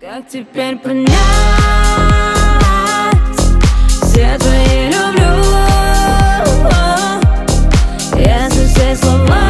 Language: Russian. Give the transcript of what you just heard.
Как теперь понять все твои люблю, если все слова